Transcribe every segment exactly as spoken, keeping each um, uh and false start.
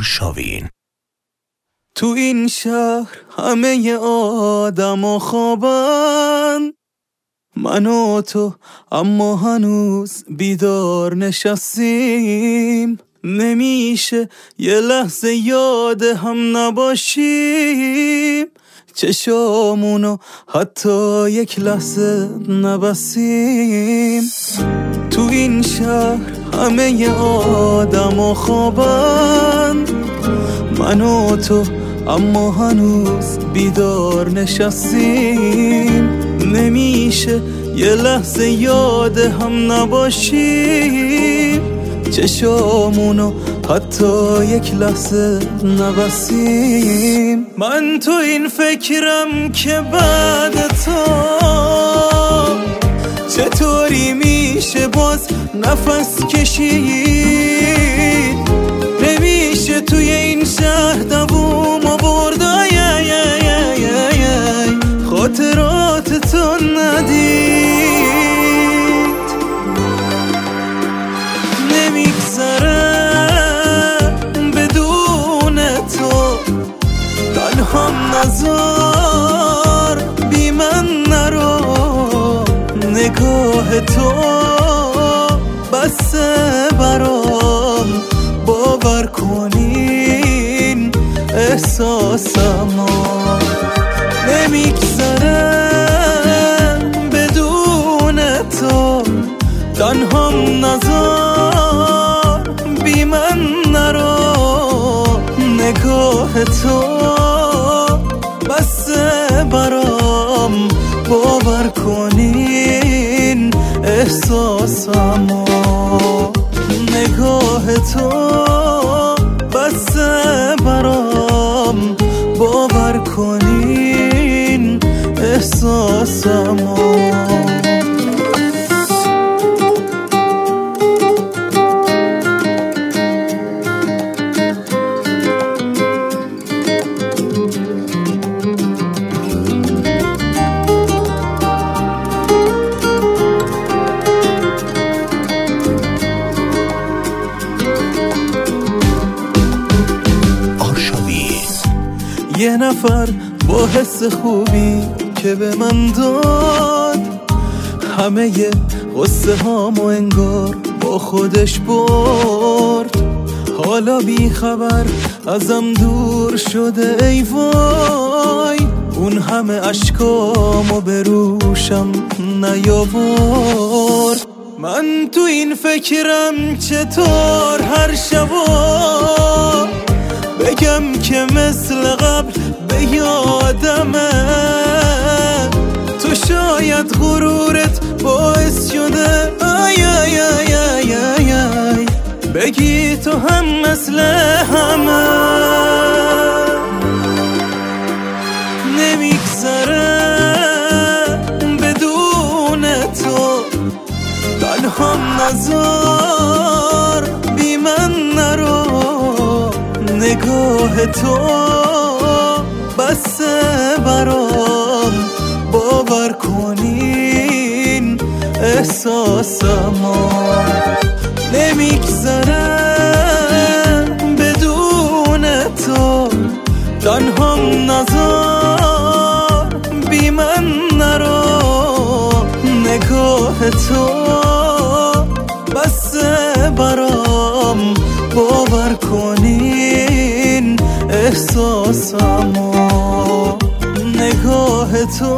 آرشاوین. تو این شهر همه آدم و خوابن، من و تو اما هنوز بیدار نشستیم. نمیشه یه لحظه یاد هم نباشیم، چشامونو حتی یک لحظه نبسیم. تو این شهر همه آدم و خوابن، من و تو اما هنوز بیدار نشستیم. نمیشه یه لحظه یاد هم نباشیم، چشامونو حتی یک لحظه نبسیم. من تو این فکرم که بعد تو چطوری میشه باز نفس کشید. نمیشه توی این شهر دووم آورد، خاطرات تو ندید. نمیگذره بدون تو، تنهام نذار بی من نرو. نگاه تو بسه برام، باور کنین احساسمو. نمیگذره بدون تو، تنهام نذار بی من نرو. نگاه تو بسه برام، باور کنین احساسمو. نگاه تو بسه برام، باور کنین احساسمو. یه نفر با حس خوبی که به من داد، همه غصه هامو انگار با خودش برد. حالا بی خبر ازم دور شده ای وای، اون همه اشکامو به روشم نیاورد. من تو این فکرم چطور هر شبا بگم که مثل قبل به یادمه. تو شاید غرورت باعث شده آی آی آی آی آی آی بگی تو هم مثل همه. نمیگذره بدون تو، تنهام نذار بی من نرو. نگاه تو بسه برام، باور کنین احساسمو. نمیگذره بدون تو، تنهام نذار بی من نرو. نگاه تو بسه برام، باور کنین احساسمو. نگاه تو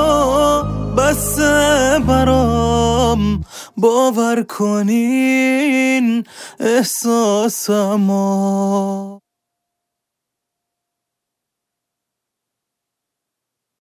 بسه برام، باور کنین احساسمو.